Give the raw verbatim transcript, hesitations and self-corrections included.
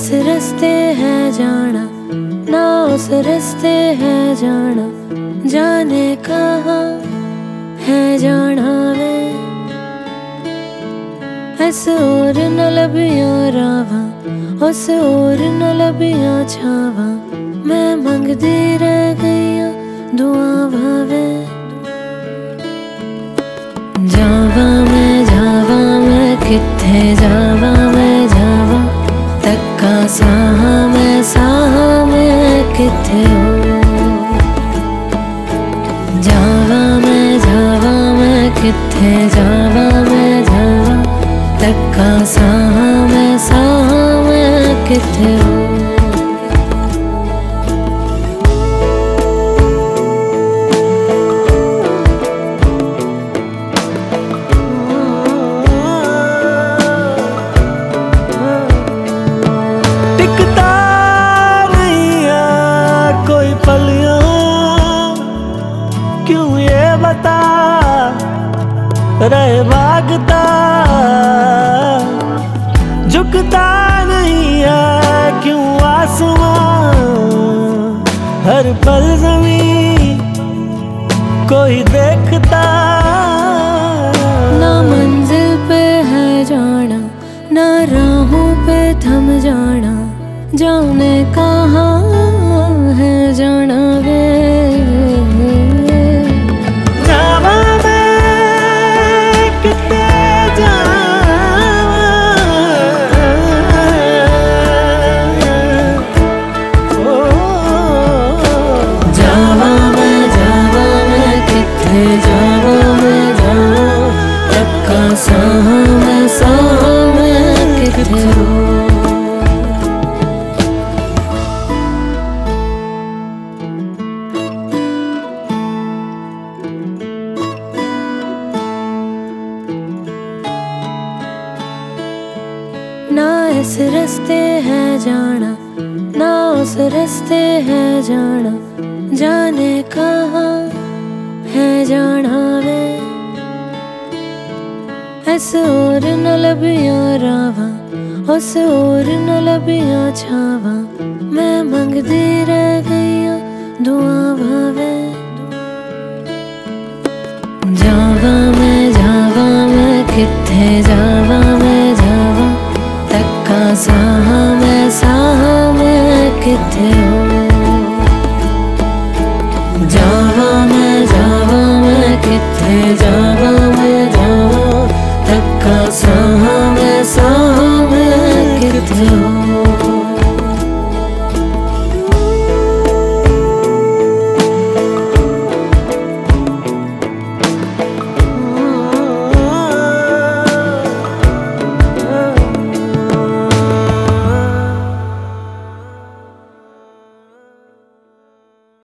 इस रस्ते है जाना, ना उस रस्ते है जाना, जाने कहाँ है जाना वे। इस ओर न लबियां रावा, उस ओर न लबियां छावा, मैं मंगदी रह गईया दुआ भावे। जावा मैं जावा मैं किथे जावा मैं जावा, तक्का साहा मैं साहा मैं किथे हो। जावा मैं जावा मैं किथे जावा मैं जावा, तक्का साहा मैं साहा मैं किथे हो। क्यों ये बता रहे भागता, झुकता नहीं है क्यों आसमां, हर पल ज़मीन कोई देखता। ना मंजिल पे है जाना, ना राहों पे थम जाना, जाने कहाँ है जाना वे। साहा मैं साहा मैं किथे हो। ना इस रस्ते है जाना, ना उस रस्ते है जाना, जाने कहाँ है जाना वे। इस ओर न लबियां रावा, उस ओर न लबियां छावा, मैं मंगदी रह गईया दुआ भावे। जावा मैं जावा मैं किथे जावा मैं जावा, तक्का साहा मैं साहा मैं किथे हो। जावा मैं जावा मैं किथे जावा मैं जावा, तक्का साहा मैं साहा मैं किथे हो।